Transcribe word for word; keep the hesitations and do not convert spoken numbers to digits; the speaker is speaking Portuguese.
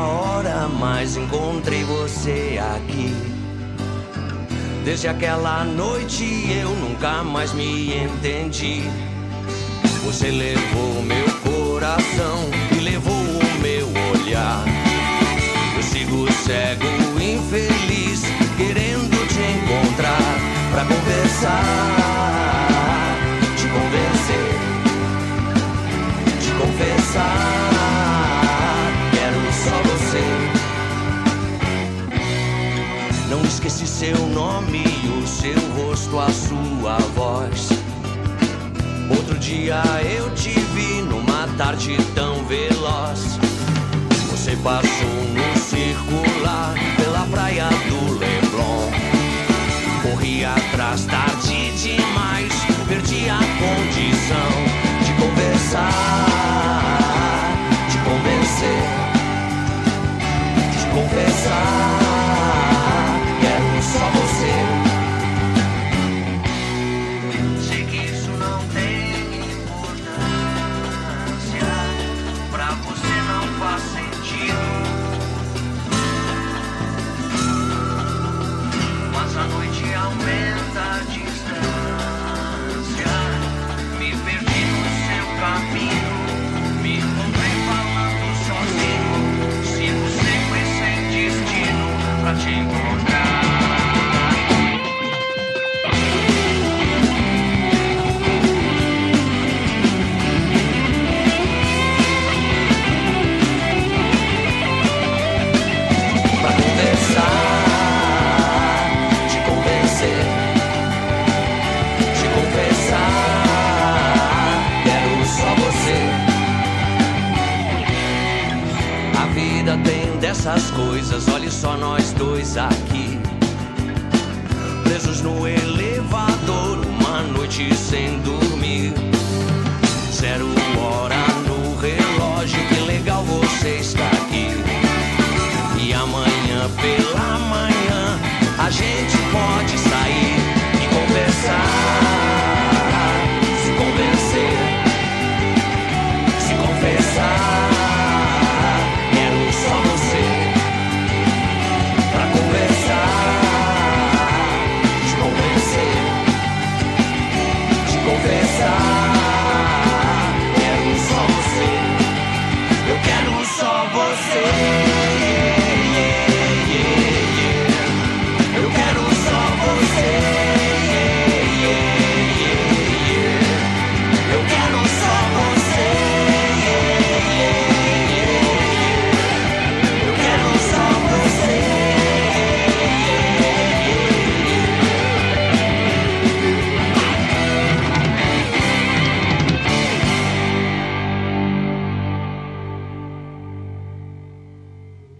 hora, mas encontrei você aqui. Desde aquela noite eu nunca mais me entendi. Você levou meu coração e levou o meu olhar. Eu sigo cego, infeliz, querendo te encontrar pra conversar, te convencer, te confessar. Quero só você. Não esqueci seu nome, o seu rosto, a sua voz. Outro dia eu te vi numa tarde tão veloz. Você passou no circular pela praia do Leblon. Corri atrás tarde demais, perdi a condição de conversar, de convencer, de confessar. Quero só você. Sei que isso não tem importância, pra você não faz sentido, mas a noite aumenta a distância. Me perdi no seu caminho, me encontrei falando sozinho. Sigo sempre sem destino pra te encontrar. Pra conversar, te convencer, te confessar. Quero só você. A vida tem dessas coisas, olhe só nós dois aqui, presos no elevador, uma noite sem dormir. Zero hora no relógio, que legal você está